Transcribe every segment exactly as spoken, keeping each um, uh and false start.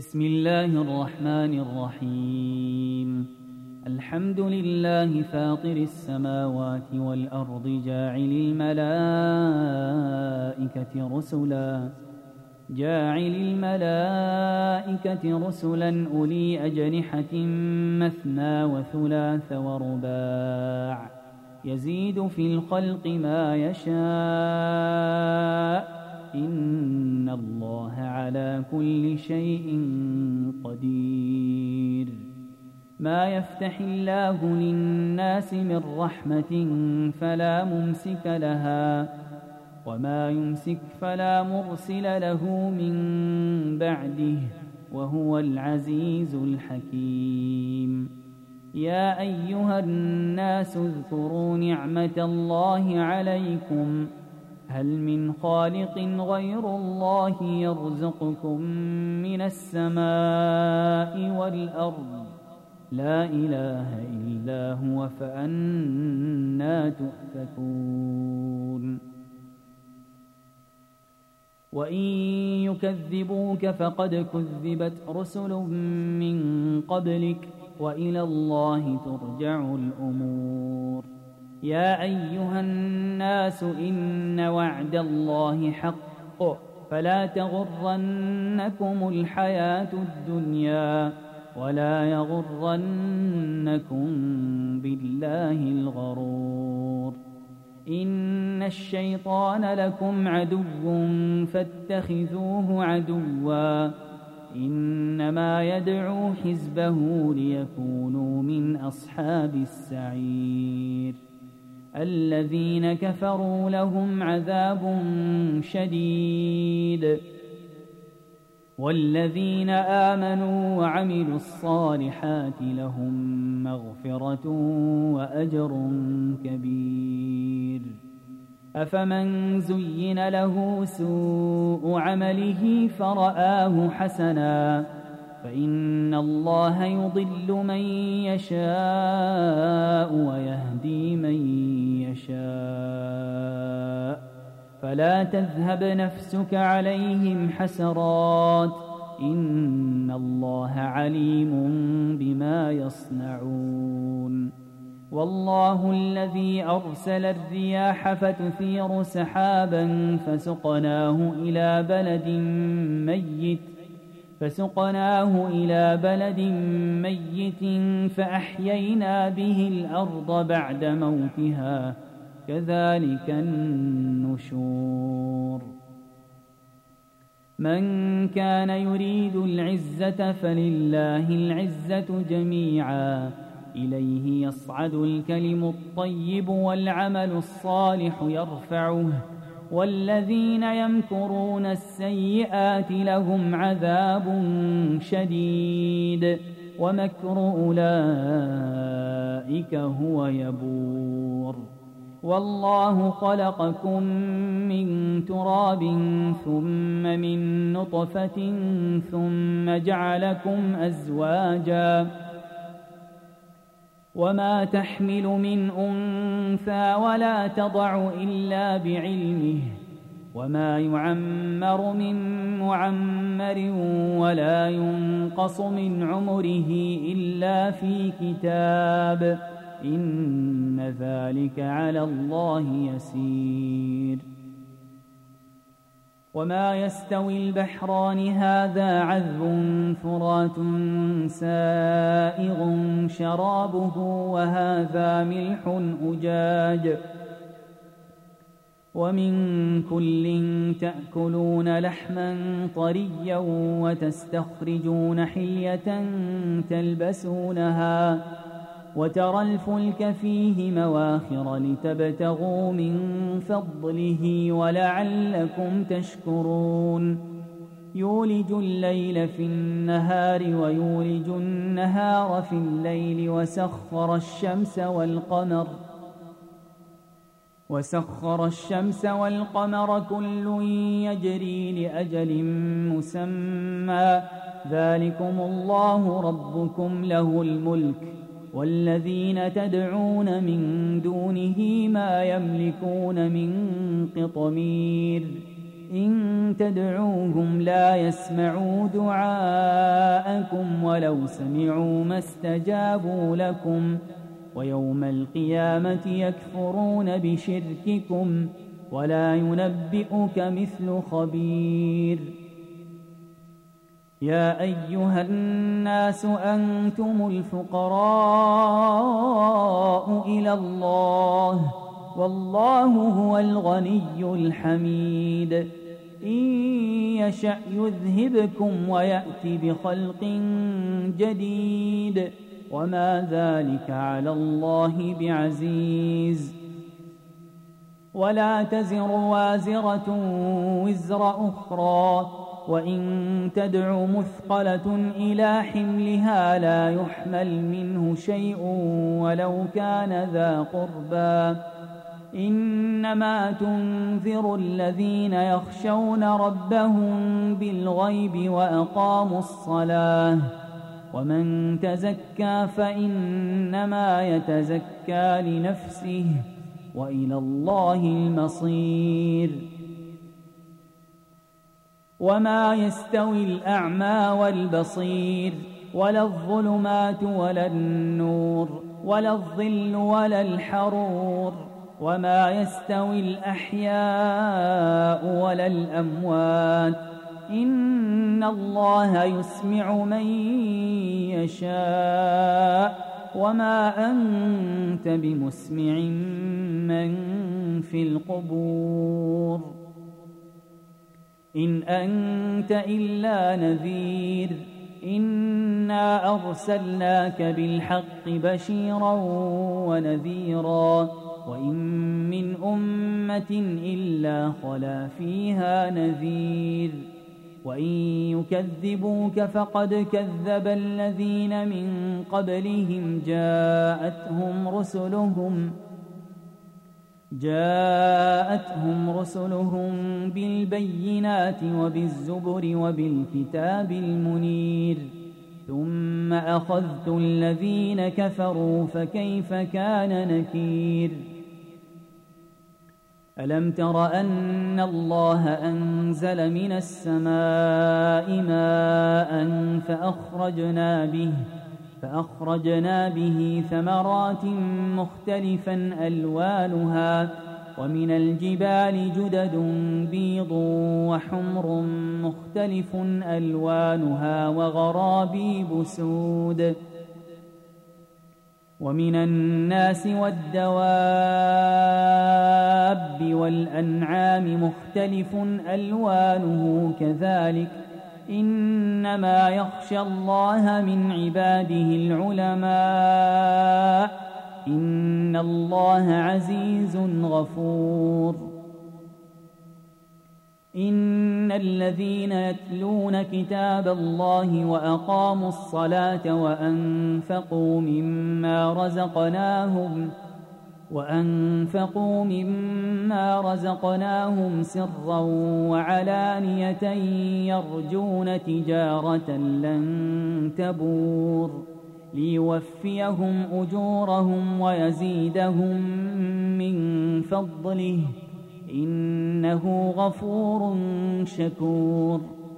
بسم الله الرحمن الرحيم. الحمد لله فاطر السماوات والأرض جاعل الملائكة رسلا جاعل الملائكة رسلا أولي أجنحة مثنى وثلاث ورباع يزيد في الخلق ما يشاء إن الله على كل شيء قدير. ما يفتح الله للناس من رحمة فلا ممسك لها وما يمسك فلا مرسل له من بعده وهو العزيز الحكيم. يا أيها الناس اذكروا نعمة الله عليكم هل من خالق غير الله يرزقكم من السماء والأرض لا إله إلا هو فأنى تؤفكون. وإن يكذبوك فقد كذبت رسل من قبلك وإلى الله ترجع الأمور. يا أيها الناس إن وعد الله حق فلا تغرنكم الحياة الدنيا ولا يغرنكم بالله الغرور. إن الشيطان لكم عدو فاتخذوه عدوا إنما يدعو حزبه ليكونوا من أصحاب السعير. الذين كفروا لهم عذاب شديد والذين آمنوا وعملوا الصالحات لهم مغفرة وأجر كبير. أفمن زين له سوء عمله فرآه حسنا فإن الله يضل من يشاء ويهدي من يشاء فلا تذهب نفسك عليهم حسرات إن الله عليم بما يصنعون. والله الذي أرسل الرياح فتثير سحابا فسقناه إلى بلد ميت فسقناه إلى بلد ميت فأحيينا به الأرض بعد موتها كذلك النشور. من كان يريد العزة فلله العزة جميعا إليه يصعد الكلم الطيب والعمل الصالح يرفعه والذين يمكرون السيئات لهم عذاب شديد ومكر أولئك هو يبور. والله خلقكم من تراب ثم من نطفة ثم جعلكم أزواجا وما تحمل من أنثى ولا تضع إلا بعلمه وما يعمر من معمر ولا ينقص من عمره إلا في كتاب إن ذلك على الله يسير. وما يستوي البحران هذا عذب فرات سائغ شرابه وهذا ملح أجاج ومن كل تأكلون لحما طريا وتستخرجون حلية تلبسونها وترى الفلك فيه مواخر لتبتغوا من فضله ولعلكم تشكرون. يولج الليل في النهار ويولج النهار في الليل وسخر الشمس والقمر وسخر الشمس والقمر كل يجري لأجل مسمى ذلكم الله ربكم له الملك والذين تدعون من دونه ما يملكون من قطمير إن تدعوهم لا يسمعوا دعاءكم جاءكم ولو سمعوا ما استجابوا لكم ويوم القيامة يكفرون بشرككم ولا ينبئك مثل خبير. يا أيها الناس أنتم الفقراء إلى الله والله هو الغني الحميد. إن يشأ يذهبكم ويأت بخلق جديد وما ذلك على الله بعزيز. ولا تزر وازرة وزر أخرى وإن تدع مثقلة إلى حملها لا يحمل منه شيء ولو كان ذا قربى. إنما تنذر الذين يخشون ربهم بالغيب وأقاموا الصلاة ومن تزكى فإنما يتزكى لنفسه وإلى الله المصير. وما يستوي الأعمى والبصير ولا الظلمات ولا النور ولا الظل ولا الحرور وما يستوي الأحياء ولا الأموات إن الله يسمع من يشاء وما أنت بمسمع من في القبور إن أنت إلا نذير. إنا أرسلناك بالحق بشيرا ونذيرا وإن من أمة إلا خلا فيها نذير وإن يكذبوك فقد كذب الذين من قبلهم جاءتهم رسلهم جاءتهم رسلهم بالبينات وبالزبر وبالكتاب المنير ثم أخذت الذين كفروا فكيف كان نكير. ألم تر أن الله أنزل من السماء ماء فأخرجنا به فأخرجنا به ثمرات مختلفا ألوانها ومن الجبال جدد بيض وحمر مختلف ألوانها وغرابيب سود ومن الناس والدواب والأنعام مختلف ألوانه كذلك إنما يخشى الله من عباده العلماء إن الله عزيز غفور. إن الذين يتلون كتاب الله وأقاموا الصلاة وأنفقوا مما رزقناهم وأنفقوا مما رزقناهم سرا وعلانية يرجون تجارة لن تبور ليوفيهم أجورهم ويزيدهم من فضله إنه غفور شكور.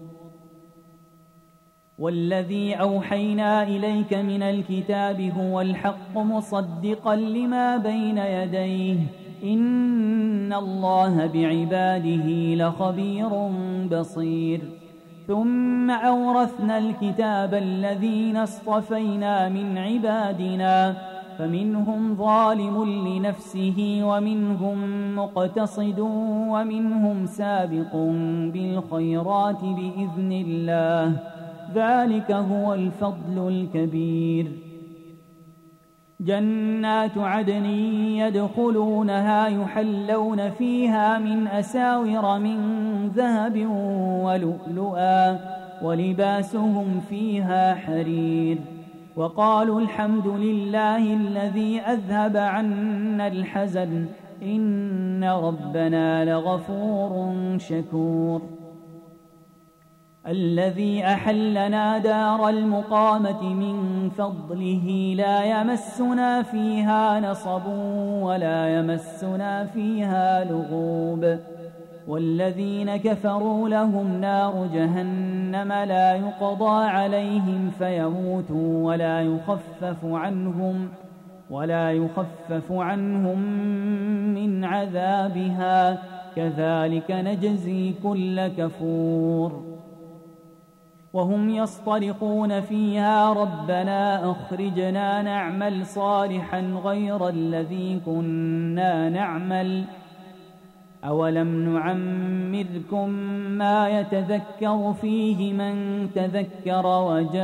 والذي أوحينا إليك من الكتاب هو الحق مصدقا لما بين يديه إن الله بعباده لخبير بصير. ثم أورثنا الكتاب الذين اصطفينا من عبادنا فمنهم ظالم لنفسه ومنهم مقتصد ومنهم سابق بالخيرات بإذن الله ذلك هو الفضل الكبير. جنات عدن يدخلونها يحلون فيها من أساور من ذهب ولؤلؤا ولباسهم فيها حرير وقالوا الحمد لله الذي أذهب عنا الحزن إن ربنا لغفور شكور. الذي أحلنا دار المقامة من فضله لا يمسنا فيها نصب ولا يمسنا فيها لغوب والذين كفروا لهم نار جهنم لا يقضى عليهم فيموتوا ولا يخفف عنهم ولا يخفف عنهم من عذابها كذلك نجزي كل كفور وهم يصطرخون فيها ربنا أخرجنا نعمل صالحا غير الذي كنا نعمل أولم نعمركم ما يتذكر فيه من تذكر وجاءكم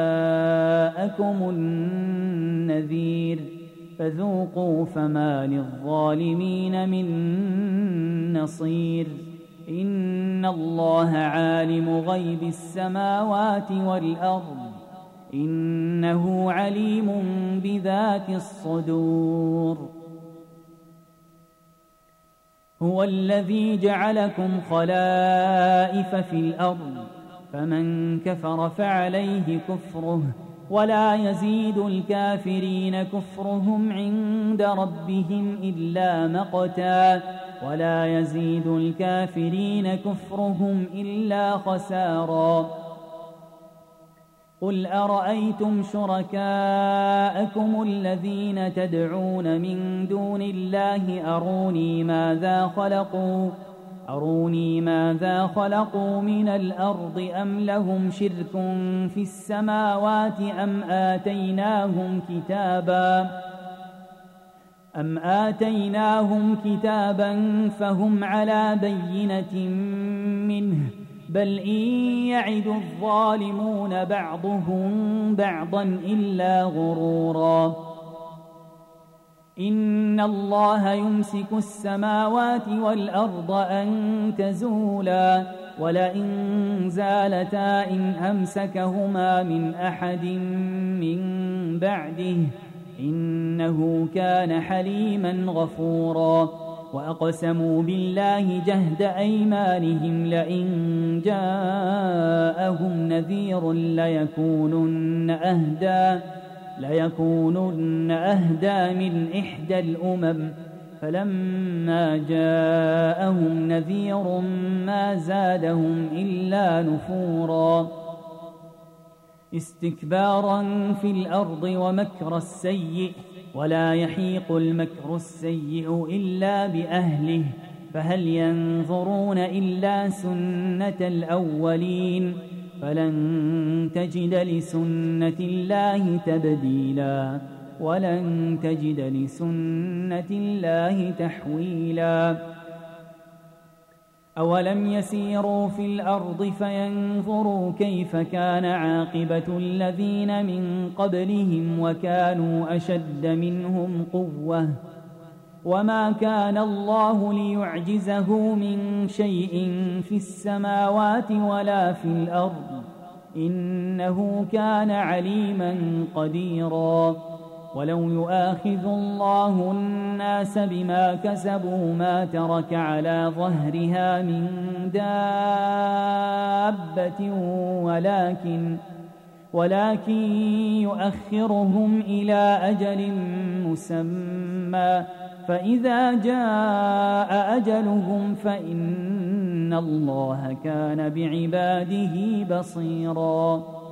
النذير فذوقوا فما للظالمين من نصير إن الله عالم غيب السماوات والأرض إنه عليم بذات الصدور هو الذي جعلكم خلائف في الأرض فمن كفر فعليه كفره ولا يزيد الكافرين كفرهم عند ربهم إلا مقتا ولا يزيد الكافرين كفرهم إلا خسارا قل أرأيتم شركاءكم الذين تدعون من دون الله أروني ماذا خلقوا أروني ماذا خلقوا من الأرض أم لهم شرك في السماوات أم آتيناهم كتابا أم آتيناهم كتابا فهم على بينة منه بل إن يعد الظالمون بعضهم بعضا إلا غرورا إن الله يمسك السماوات والأرض أن تزولا ولئن زالتا إن أمسكهما من أحد من بعده إنه كان حليما غفورا وأقسموا بالله جهد أيمانهم لئن جاءهم نذير ليكونن أهدى ليكونن أهدى من إحدى الأمم فلما جاءهم نذير ما زادهم إلا نفورا استكبارا في الأرض ومكر السيء ولا يحيق المكر السيء إلا بأهله فهل ينظرون إلا سنة الأولين فلن تجد لسنة الله تبديلا ولن تجد لسنة الله تحويلا أولم يسيروا في الأرض فينظروا كيف كان عاقبة الذين من قبلهم وكانوا أشد منهم قوة وما كان الله ليعجزه من شيء في السماوات ولا في الأرض إنه كان عليما قديرا ولو يؤاخذ الله الناس بما كسبوا ما ترك على ظهرها من دابة ولكن ولكن يؤخرهم إلى أجل مسمى فإذا جاء أجلهم فإن الله كان بعباده بصيراً